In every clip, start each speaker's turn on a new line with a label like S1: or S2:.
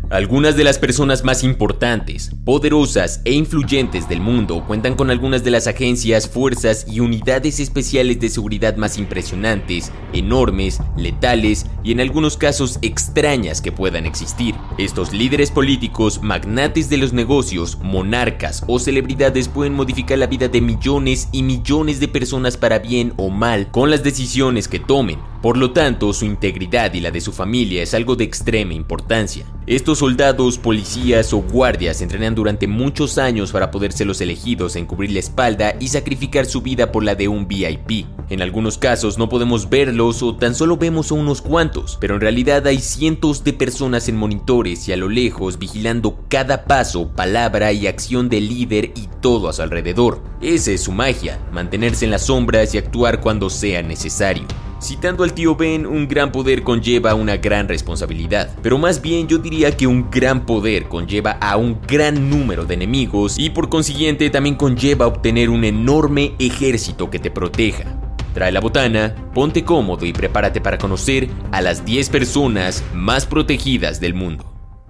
S1: Algunas de las personas más importantes, poderosas e influyentes del mundo cuentan con algunas de las agencias, fuerzas y unidades especiales de seguridad más impresionantes, enormes, letales y en algunos casos extrañas que puedan existir. Estos líderes políticos, magnates de los negocios, monarcas o celebridades pueden modificar la vida de millones y millones de personas para bien o mal con las decisiones que tomen. Por lo tanto, su integridad y la de su familia es algo de extrema importancia. Estos soldados, policías o guardias entrenan durante muchos años para poder ser los elegidos en cubrir la espalda y sacrificar su vida por la de un VIP. En algunos casos no podemos verlos o tan solo vemos a unos cuantos, pero en realidad hay cientos de personas en monitores y a lo lejos vigilando cada paso, palabra y acción del líder y todo a su alrededor. Esa es su magia, mantenerse en las sombras y actuar cuando sea necesario. Citando al tío Ben, un gran poder conlleva una gran responsabilidad, pero más bien yo diría que un gran poder conlleva a un gran número de enemigos y por consiguiente también conlleva obtener un enorme ejército que te proteja. Trae la botana, ponte cómodo y prepárate para conocer a las 10 personas más protegidas del mundo.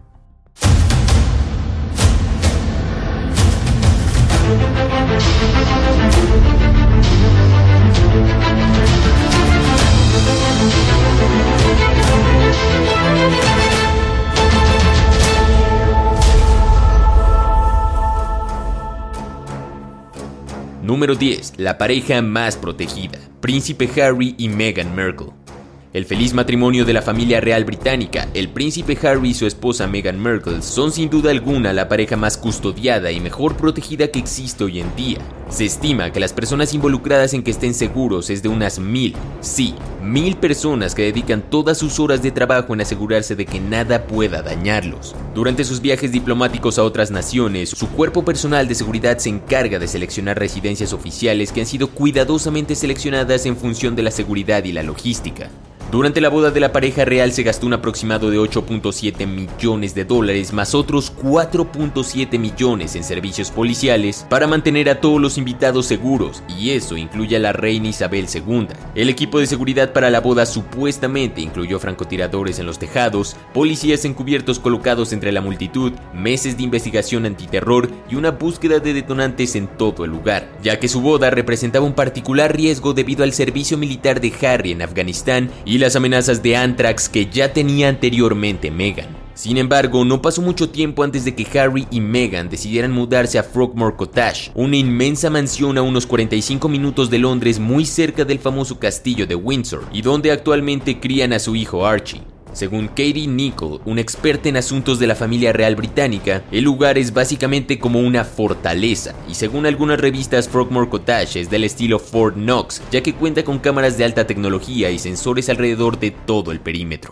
S1: Número 10. La pareja más protegida. Príncipe Harry y Meghan Markle. El feliz matrimonio de la familia real británica, el príncipe Harry y su esposa Meghan Markle son sin duda alguna la pareja más custodiada y mejor protegida que existe hoy en día. Se estima que las personas involucradas en que estén seguros es de unas 1000, sí, 1000 personas que dedican todas sus horas de trabajo en asegurarse de que nada pueda dañarlos. Durante sus viajes diplomáticos a otras naciones, su cuerpo personal de seguridad se encarga de seleccionar residencias oficiales que han sido cuidadosamente seleccionadas en función de la seguridad y la logística. Durante la boda de la pareja real se gastó un aproximado de 8.7 millones de dólares más otros 4.7 millones en servicios policiales para mantener a todos los invitados seguros, y eso incluye a la reina Isabel II. El equipo de seguridad para la boda supuestamente incluyó francotiradores en los tejados, policías encubiertos colocados entre la multitud, meses de investigación antiterror y una búsqueda de detonantes en todo el lugar, ya que su boda representaba un particular riesgo debido al servicio militar de Harry en Afganistán y las amenazas de Anthrax que ya tenía anteriormente Meghan. Sin embargo, no pasó mucho tiempo antes de que Harry y Meghan decidieran mudarse a Frogmore Cottage, una inmensa mansión a unos 45 minutos de Londres muy cerca del famoso castillo de Windsor, y donde actualmente crían a su hijo Archie. Según Katie Nicholl, una experta en asuntos de la familia real británica, el lugar es básicamente como una fortaleza, y según algunas revistas Frogmore Cottage es del estilo Fort Knox, ya que cuenta con cámaras de alta tecnología y sensores alrededor de todo el perímetro.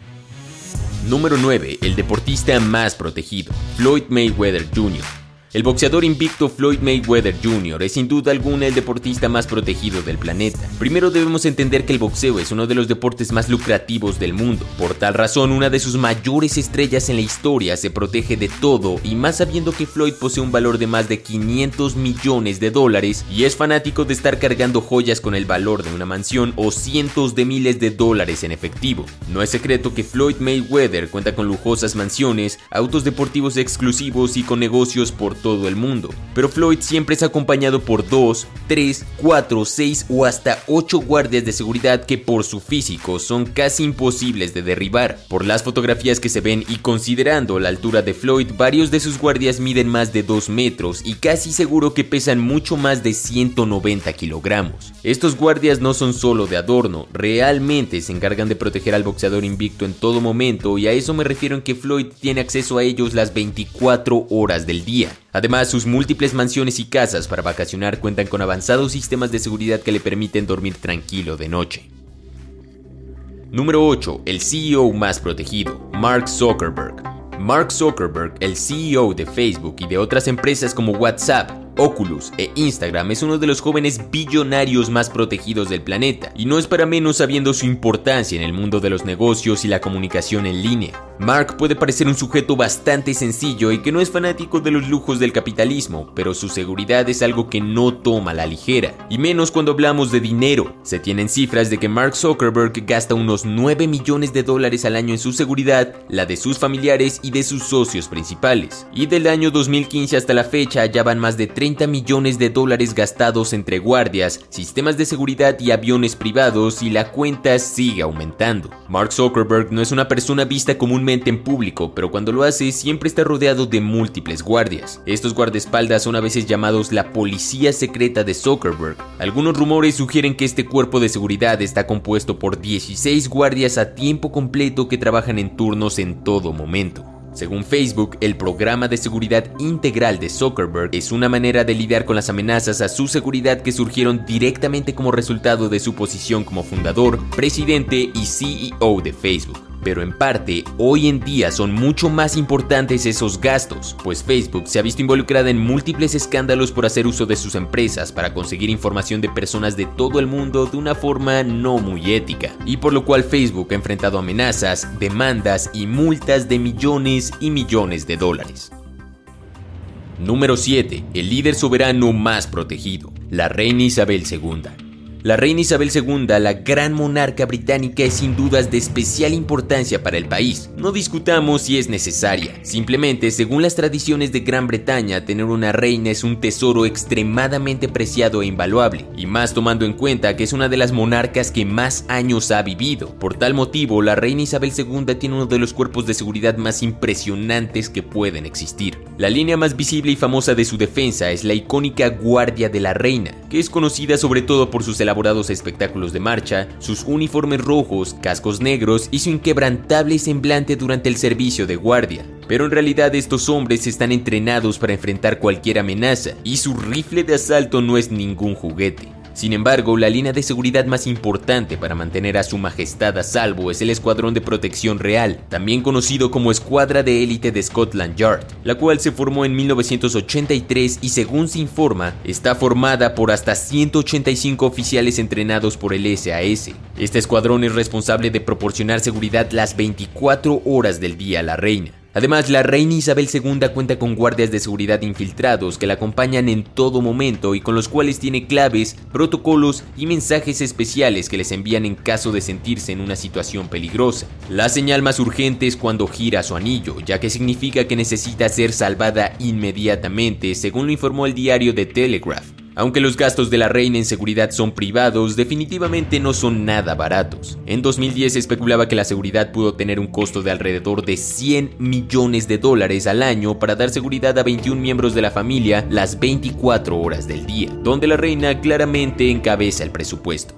S1: Número 9. El deportista más protegido, Floyd Mayweather Jr. El boxeador invicto Floyd Mayweather Jr. es sin duda alguna el deportista más protegido del planeta. Primero debemos entender que el boxeo es uno de los deportes más lucrativos del mundo. Por tal razón, una de sus mayores estrellas en la historia se protege de todo, y más sabiendo que Floyd posee un valor de más de 500 millones de dólares y es fanático de estar cargando joyas con el valor de una mansión o cientos de miles de dólares en efectivo. No es secreto que Floyd Mayweather cuenta con lujosas mansiones, autos deportivos exclusivos y con negocios por todo el mundo, pero Floyd siempre es acompañado por 2, 3, 4, 6 o hasta 8 guardias de seguridad que por su físico son casi imposibles de derribar. Por las fotografías que se ven y considerando la altura de Floyd, varios de sus guardias miden más de 2 metros y casi seguro que pesan mucho más de 190 kilogramos. Estos guardias no son solo de adorno, realmente se encargan de proteger al boxeador invicto en todo momento, y a eso me refiero en que Floyd tiene acceso a ellos las 24 horas del día. Además, sus múltiples mansiones y casas para vacacionar cuentan con avanzados sistemas de seguridad que le permiten dormir tranquilo de noche. Número 8. El CEO más protegido, Mark Zuckerberg. Mark Zuckerberg, el CEO de Facebook y de otras empresas como WhatsApp, Oculus e Instagram es uno de los jóvenes billonarios más protegidos del planeta, y no es para menos sabiendo su importancia en el mundo de los negocios y la comunicación en línea. Mark puede parecer un sujeto bastante sencillo y que no es fanático de los lujos del capitalismo, pero su seguridad es algo que no toma a la ligera, y menos cuando hablamos de dinero. Se tienen cifras de que Mark Zuckerberg gasta unos $9 millones al año en su seguridad, la de sus familiares y de sus socios principales. Y del año 2015 hasta la fecha ya van más de $30 millones gastados entre guardias, sistemas de seguridad y aviones privados, y la cuenta sigue aumentando. Mark Zuckerberg no es una persona vista comúnmente en público, pero cuando lo hace siempre está rodeado de múltiples guardias. Estos guardaespaldas son a veces llamados la policía secreta de Zuckerberg. Algunos rumores sugieren que este cuerpo de seguridad está compuesto por 16 guardias a tiempo completo que trabajan en turnos en todo momento. Según Facebook, el programa de seguridad integral de Zuckerberg es una manera de lidiar con las amenazas a su seguridad que surgieron directamente como resultado de su posición como fundador, presidente y CEO de Facebook. Pero en parte, hoy en día son mucho más importantes esos gastos, pues Facebook se ha visto involucrada en múltiples escándalos por hacer uso de sus empresas para conseguir información de personas de todo el mundo de una forma no muy ética, y por lo cual Facebook ha enfrentado amenazas, demandas y multas de millones y millones de dólares. Número 7. El líder soberano más protegido, la reina Isabel II. La reina Isabel II, la gran monarca británica, es sin dudas de especial importancia para el país. No discutamos si es necesaria. Simplemente, según las tradiciones de Gran Bretaña, tener una reina es un tesoro extremadamente preciado e invaluable, y más tomando en cuenta que es una de las monarcas que más años ha vivido. Por tal motivo, la reina Isabel II tiene uno de los cuerpos de seguridad más impresionantes que pueden existir. La línea más visible y famosa de su defensa es la icónica Guardia de la Reina, que es conocida sobre todo por sus elaborados espectáculos de marcha, sus uniformes rojos, cascos negros y su inquebrantable semblante durante el servicio de guardia. Pero en realidad estos hombres están entrenados para enfrentar cualquier amenaza, y su rifle de asalto no es ningún juguete. Sin embargo, la línea de seguridad más importante para mantener a su majestad a salvo es el Escuadrón de Protección Real, también conocido como Escuadra de Élite de Scotland Yard, la cual se formó en 1983 y, según se informa, está formada por hasta 185 oficiales entrenados por el SAS. Este escuadrón es responsable de proporcionar seguridad las 24 horas del día a la reina. Además, la reina Isabel II cuenta con guardias de seguridad infiltrados que la acompañan en todo momento y con los cuales tiene claves, protocolos y mensajes especiales que les envían en caso de sentirse en una situación peligrosa. La señal más urgente es cuando gira su anillo, ya que significa que necesita ser salvada inmediatamente, según lo informó el diario The Telegraph. Aunque los gastos de la reina en seguridad son privados, definitivamente no son nada baratos. En 2010 se especulaba que la seguridad pudo tener un costo de alrededor de $100 millones al año para dar seguridad a 21 miembros de la familia las 24 horas del día, donde la reina claramente encabeza el presupuesto.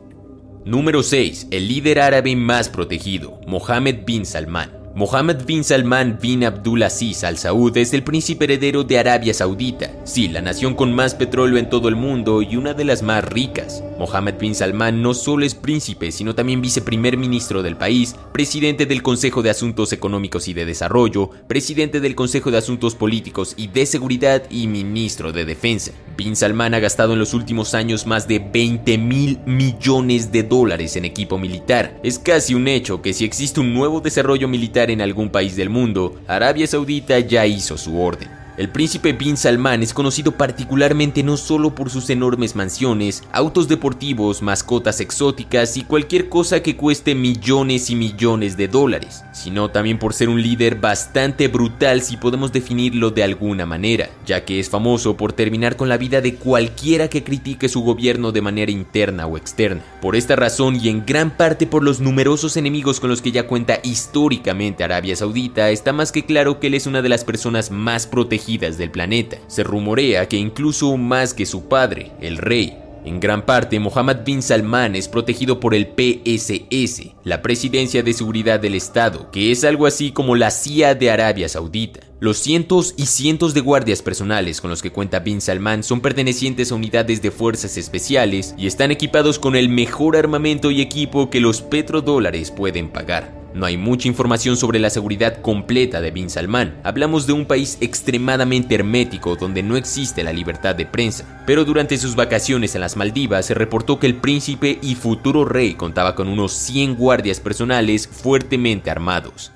S1: Número 6. El líder árabe más protegido, Mohammed bin Salman. Mohammed bin Salman bin Abdulaziz Al Saud es el príncipe heredero de Arabia Saudita, sí, la nación con más petróleo en todo el mundo y una de las más ricas. Mohammed bin Salman no solo es príncipe, sino también viceprimer ministro del país, presidente del Consejo de Asuntos Económicos y de Desarrollo, presidente del Consejo de Asuntos Políticos y de Seguridad y ministro de Defensa. Bin Salman ha gastado en los últimos años más de $20.000 millones en equipo militar. Es casi un hecho que si existe un nuevo desarrollo militar en algún país del mundo, Arabia Saudita ya hizo su orden. El príncipe bin Salman es conocido particularmente no solo por sus enormes mansiones, autos deportivos, mascotas exóticas y cualquier cosa que cueste millones y millones de dólares, sino también por ser un líder bastante brutal, si podemos definirlo de alguna manera, ya que es famoso por terminar con la vida de cualquiera que critique su gobierno de manera interna o externa. Por esta razón, y en gran parte por los numerosos enemigos con los que ya cuenta históricamente Arabia Saudita, está más que claro que él es una de las personas más protegidas del planeta. Se rumorea que incluso más que su padre, el rey. En gran parte, Mohammed bin Salman es protegido por el PSS, la Presidencia de Seguridad del Estado, que es algo así como la CIA de Arabia Saudita. Los cientos y cientos de guardias personales con los que cuenta Bin Salman son pertenecientes a unidades de fuerzas especiales y están equipados con el mejor armamento y equipo que los petrodólares pueden pagar. No hay mucha información sobre la seguridad completa de Bin Salman. Hablamos de un país extremadamente hermético donde no existe la libertad de prensa. Pero durante sus vacaciones en las Maldivas se reportó que el príncipe y futuro rey contaba con unos 100 guardias personales fuertemente armados.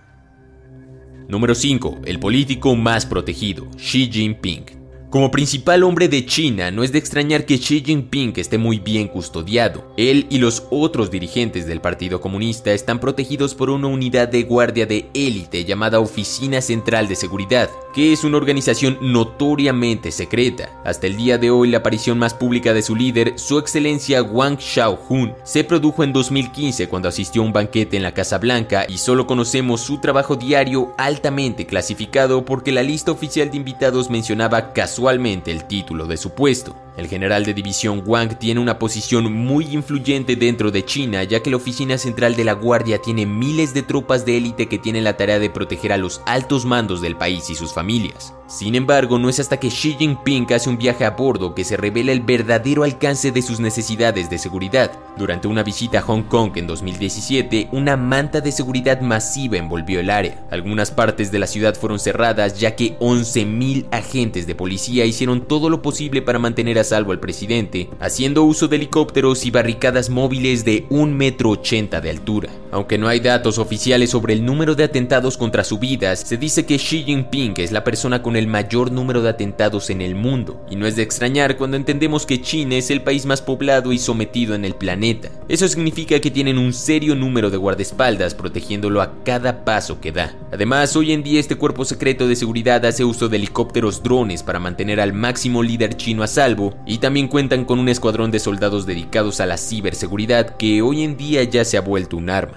S1: Número 5. El político más protegido, Xi Jinping. Como principal hombre de China, no es de extrañar que Xi Jinping esté muy bien custodiado. Él y los otros dirigentes del Partido Comunista están protegidos por una unidad de guardia de élite llamada Oficina Central de Seguridad, que es una organización notoriamente secreta. Hasta el día de hoy, la aparición más pública de su líder, Su Excelencia Wang Xiaohun, se produjo en 2015 cuando asistió a un banquete en la Casa Blanca y solo conocemos su trabajo diario altamente clasificado porque la lista oficial de invitados mencionaba casualmente el título de su puesto. El general de división Wang tiene una posición muy influyente dentro de China, ya que la oficina central de la guardia tiene miles de tropas de élite que tienen la tarea de proteger a los altos mandos del país y sus familias. Sin embargo, no es hasta que Xi Jinping hace un viaje a bordo que se revela el verdadero alcance de sus necesidades de seguridad. Durante una visita a Hong Kong en 2017, una manta de seguridad masiva envolvió el área. Algunas partes de la ciudad fueron cerradas, ya que 11,000 agentes de policía hicieron todo lo posible para mantener a salvo al presidente, haciendo uso de helicópteros y barricadas móviles de 1,80 m de altura. Aunque no hay datos oficiales sobre el número de atentados contra su vida, se dice que Xi Jinping es la persona con el mayor número de atentados en el mundo, y no es de extrañar cuando entendemos que China es el país más poblado y sometido en el planeta. Eso significa que tienen un serio número de guardaespaldas protegiéndolo a cada paso que da. Además, hoy en día este cuerpo secreto de seguridad hace uso de helicópteros drones para mantener al máximo líder chino a salvo, y también cuentan con un escuadrón de soldados dedicados a la ciberseguridad que hoy en día ya se ha vuelto un arma.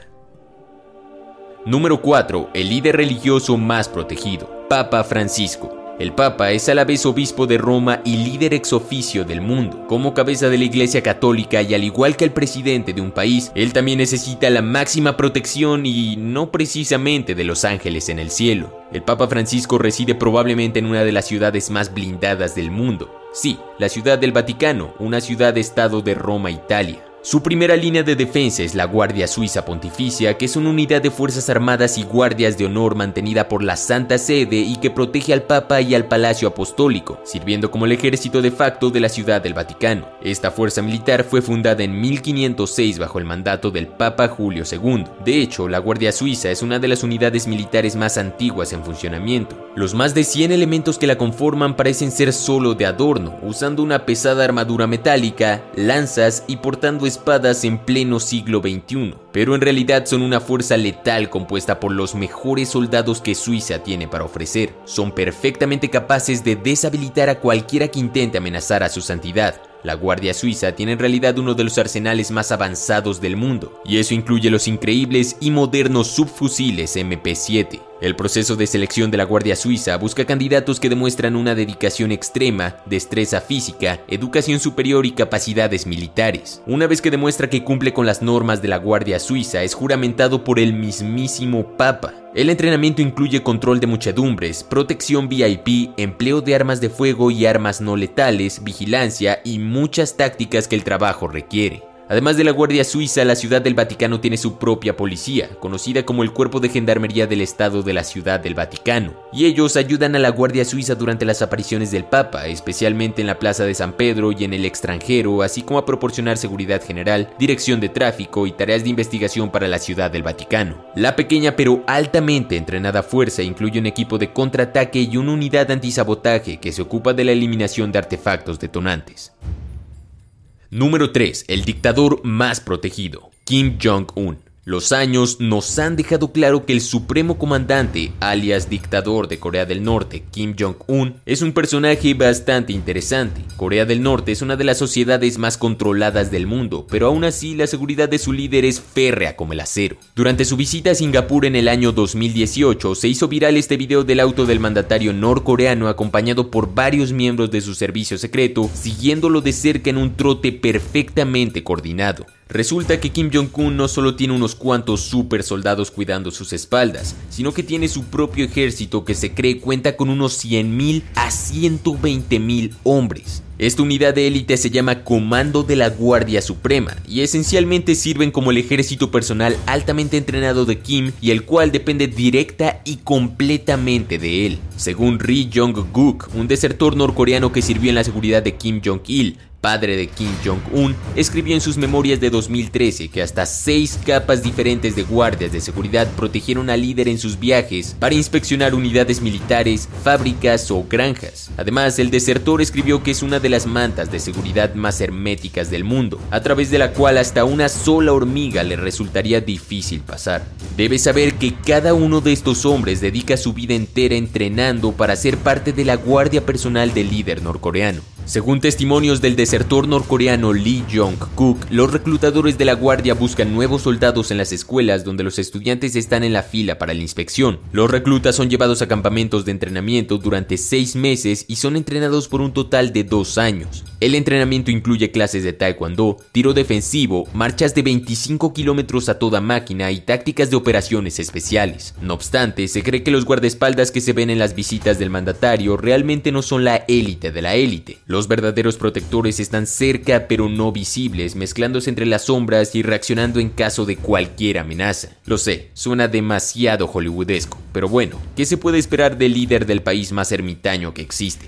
S1: Número 4. El líder religioso más protegido, Papa Francisco. El Papa es a la vez obispo de Roma y líder ex oficio del mundo. Como cabeza de la Iglesia Católica y al igual que el presidente de un país, él también necesita la máxima protección y no precisamente de los ángeles en el cielo. El Papa Francisco reside probablemente en una de las ciudades más blindadas del mundo. Sí, la Ciudad del Vaticano, una ciudad-estado de Roma, Italia. Su primera línea de defensa es la Guardia Suiza Pontificia, que es una unidad de fuerzas armadas y guardias de honor mantenida por la Santa Sede y que protege al Papa y al Palacio Apostólico, sirviendo como el ejército de facto de la Ciudad del Vaticano. Esta fuerza militar fue fundada en 1506 bajo el mandato del Papa Julio II. De hecho, la Guardia Suiza es una de las unidades militares más antiguas en funcionamiento. Los más de 100 elementos que la conforman parecen ser solo de adorno, usando una pesada armadura metálica, lanzas y portando espadas en pleno siglo XXI, pero en realidad son una fuerza letal compuesta por los mejores soldados que Suiza tiene para ofrecer. Son perfectamente capaces de deshabilitar a cualquiera que intente amenazar a su santidad. La Guardia Suiza tiene en realidad uno de los arsenales más avanzados del mundo, y eso incluye los increíbles y modernos subfusiles MP7. El proceso de selección de la Guardia Suiza busca candidatos que demuestran una dedicación extrema, destreza física, educación superior y capacidades militares. Una vez que demuestra que cumple con las normas de la Guardia Suiza, es juramentado por el mismísimo Papa. El entrenamiento incluye control de muchedumbres, protección VIP, empleo de armas de fuego y armas no letales, vigilancia y muchas tácticas que el trabajo requiere. Además de la Guardia Suiza, la Ciudad del Vaticano tiene su propia policía, conocida como el Cuerpo de Gendarmería del Estado de la Ciudad del Vaticano, y ellos ayudan a la Guardia Suiza durante las apariciones del Papa, especialmente en la Plaza de San Pedro y en el extranjero, así como a proporcionar seguridad general, dirección de tráfico y tareas de investigación para la Ciudad del Vaticano. La pequeña pero altamente entrenada fuerza incluye un equipo de contraataque y una unidad antisabotaje que se ocupa de la eliminación de artefactos detonantes. Número 3. El dictador más protegido, Kim Jong-un. Los años nos han dejado claro que el supremo comandante, alias dictador de Corea del Norte, Kim Jong-un, es un personaje bastante interesante. Corea del Norte es una de las sociedades más controladas del mundo, pero aún así la seguridad de su líder es férrea como el acero. Durante su visita a Singapur en el año 2018, se hizo viral este video del auto del mandatario norcoreano acompañado por varios miembros de su servicio secreto, siguiéndolo de cerca en un trote perfectamente coordinado. Resulta que Kim Jong-un no solo tiene unos cuantos super soldados cuidando sus espaldas, sino que tiene su propio ejército que se cree cuenta con unos 100,000 a 120,000 hombres. Esta unidad de élite se llama Comando de la Guardia Suprema y esencialmente sirven como el ejército personal altamente entrenado de Kim y el cual depende directa y completamente de él. Según Ri Jong-guk, un desertor norcoreano que sirvió en la seguridad de Kim Jong-il, padre de Kim Jong-un, escribió en sus memorias de 2013 que hasta 6 capas diferentes de guardias de seguridad protegieron al líder en sus viajes para inspeccionar unidades militares, fábricas o granjas. Además, el desertor escribió que es una de las mantas de seguridad más herméticas del mundo, a través de la cual hasta una sola hormiga le resultaría difícil pasar. Debes saber que cada uno de estos hombres dedica su vida entera entrenando para ser parte de la guardia personal del líder norcoreano. Según testimonios del desertor norcoreano Lee Jong-guk, los reclutadores de la guardia buscan nuevos soldados en las escuelas donde los estudiantes están en la fila para la inspección. Los reclutas son llevados a campamentos de entrenamiento durante 6 meses y son entrenados por un total de 2 años. El entrenamiento incluye clases de taekwondo, tiro defensivo, marchas de 25 kilómetros a toda máquina y tácticas de operaciones especiales. No obstante, se cree que los guardaespaldas que se ven en las visitas del mandatario realmente no son la élite de la élite. Los verdaderos protectores están cerca pero no visibles, mezclándose entre las sombras y reaccionando en caso de cualquier amenaza. Lo sé, suena demasiado hollywoodesco, pero bueno, ¿qué se puede esperar del líder del país más ermitaño que existe?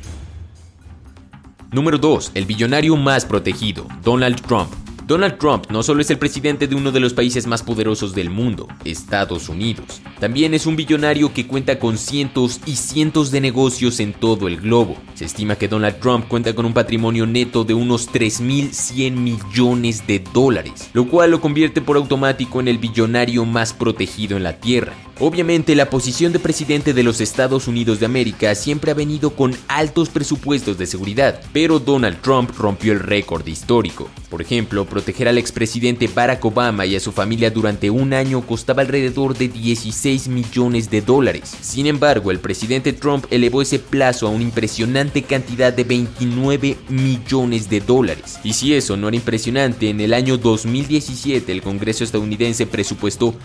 S1: Número 2. El billonario más protegido, Donald Trump. Donald Trump no solo es el presidente de uno de los países más poderosos del mundo, Estados Unidos, también es un billonario que cuenta con cientos y cientos de negocios en todo el globo. Se estima que Donald Trump cuenta con un patrimonio neto de unos 3.100 millones de dólares, lo cual lo convierte por automático en el billonario más protegido en la tierra. Obviamente, la posición de presidente de los Estados Unidos de América siempre ha venido con altos presupuestos de seguridad, pero Donald Trump rompió el récord histórico. Por ejemplo, proteger al expresidente Barack Obama y a su familia durante un año costaba alrededor de 16 millones de dólares. Sin embargo, el presidente Trump elevó ese plazo a una impresionante cantidad de 29 millones de dólares. Y si eso no era impresionante, en el año 2017 el Congreso estadounidense presupuestó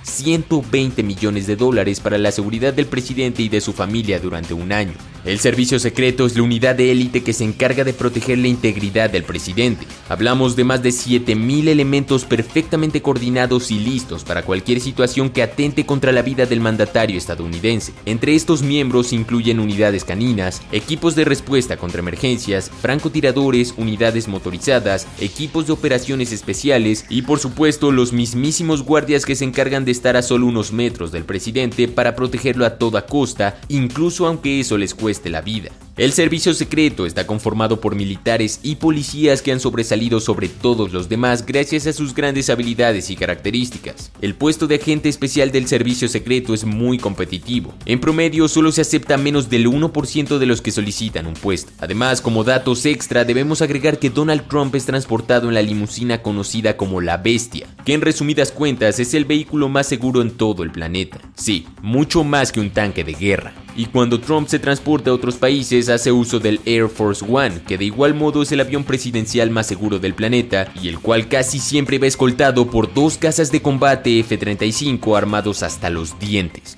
S1: 120 millones de dólares para la seguridad del presidente y de su familia durante un año. El servicio secreto es la unidad de élite que se encarga de proteger la integridad del presidente. Hablamos de más de 7,000 elementos perfectamente coordinados y listos para cualquier situación que atente contra la vida del mandatario estadounidense. Entre estos miembros incluyen unidades caninas, equipos de respuesta contra emergencias, francotiradores, unidades motorizadas, equipos de operaciones especiales y por supuesto los mismísimos guardias que se encargan de estar a solo unos metros del presidente para protegerlo a toda costa, incluso aunque eso les cueste la vida. El servicio secreto está conformado por militares y policías que han sobresalido sobre todos los demás gracias a sus grandes habilidades y características. El puesto de agente especial del servicio secreto es muy competitivo. En promedio solo se acepta menos del 1% de los que solicitan un puesto. Además, como datos extra, debemos agregar que Donald Trump es transportado en la limusina conocida como la Bestia, que en resumidas cuentas es el vehículo más seguro en todo el planeta. Sí, mucho más que un tanque de guerra. Y cuando Trump se transporta a otros países, hace uso del Air Force One, que de igual modo es el avión presidencial más seguro del planeta y el cual casi siempre va escoltado por 2 cazas de combate F-35 armados hasta los dientes.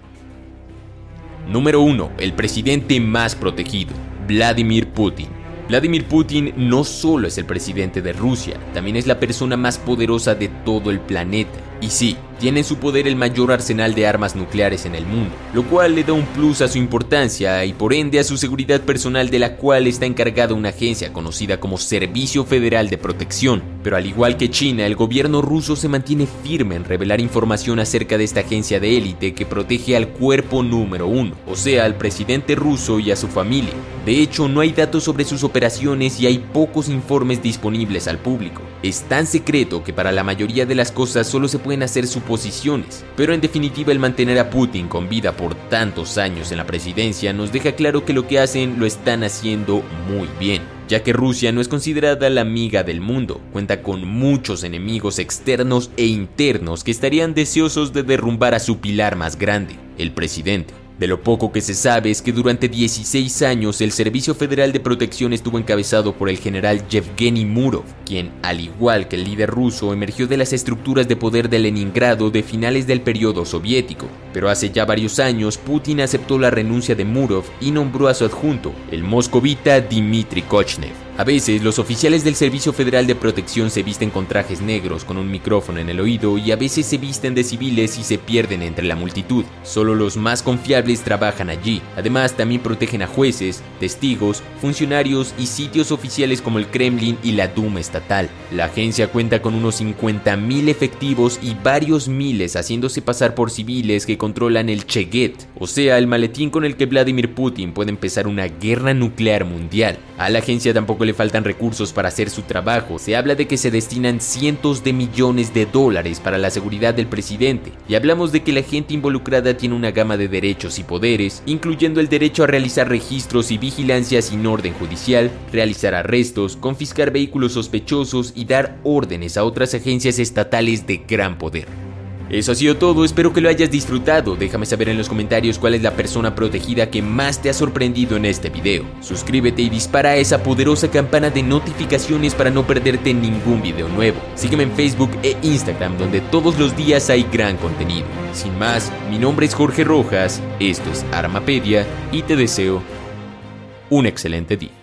S1: Número 1. El presidente más protegido, Vladimir Putin. Vladimir Putin no solo es el presidente de Rusia, también es la persona más poderosa de todo el planeta. Y sí, tiene en su poder el mayor arsenal de armas nucleares en el mundo, lo cual le da un plus a su importancia y por ende a su seguridad personal, de la cual está encargada una agencia conocida como Servicio Federal de Protección. Pero al igual que China, el gobierno ruso se mantiene firme en revelar información acerca de esta agencia de élite que protege al cuerpo número 1, o sea, al presidente ruso y a su familia. De hecho, no hay datos sobre sus operaciones y hay pocos informes disponibles al público. Es tan secreto que para la mayoría de las cosas solo se pueden hacer suposiciones, pero en definitiva el mantener a Putin con vida por tantos años en la presidencia nos deja claro que lo que hacen lo están haciendo muy bien, ya que Rusia no es considerada la amiga del mundo, cuenta con muchos enemigos externos e internos que estarían deseosos de derrumbar a su pilar más grande, el presidente. De lo poco que se sabe es que durante 16 años el Servicio Federal de Protección estuvo encabezado por el general Yevgeny Murov, quien, al igual que el líder ruso, emergió de las estructuras de poder de Leningrado de finales del periodo soviético. Pero hace ya varios años, Putin aceptó la renuncia de Murov y nombró a su adjunto, el moscovita Dmitry Kochnev. A veces, los oficiales del Servicio Federal de Protección se visten con trajes negros con un micrófono en el oído y a veces se visten de civiles y se pierden entre la multitud. Solo los más confiables trabajan allí. Además, también protegen a jueces, testigos, funcionarios y sitios oficiales como el Kremlin y la Duma estatal. La agencia cuenta con unos 50.000 efectivos y varios miles haciéndose pasar por civiles que controlan el Cheget, o sea, el maletín con el que Vladimir Putin puede empezar una guerra nuclear mundial. A la agencia tampoco le faltan recursos para hacer su trabajo. Se habla de que se destinan cientos de millones de dólares para la seguridad del presidente, y hablamos de que la gente involucrada tiene una gama de derechos y poderes, incluyendo el derecho a realizar registros y vigilancia sin orden judicial, realizar arrestos, confiscar vehículos sospechosos y dar órdenes a otras agencias estatales de gran poder. Eso ha sido todo, espero que lo hayas disfrutado. Déjame saber en los comentarios cuál es la persona protegida que más te ha sorprendido en este video. Suscríbete y dispara esa poderosa campana de notificaciones para no perderte ningún video nuevo. Sígueme en Facebook e Instagram, donde todos los días hay gran contenido. Sin más, mi nombre es Jorge Rojas, esto es Armapedia y te deseo un excelente día.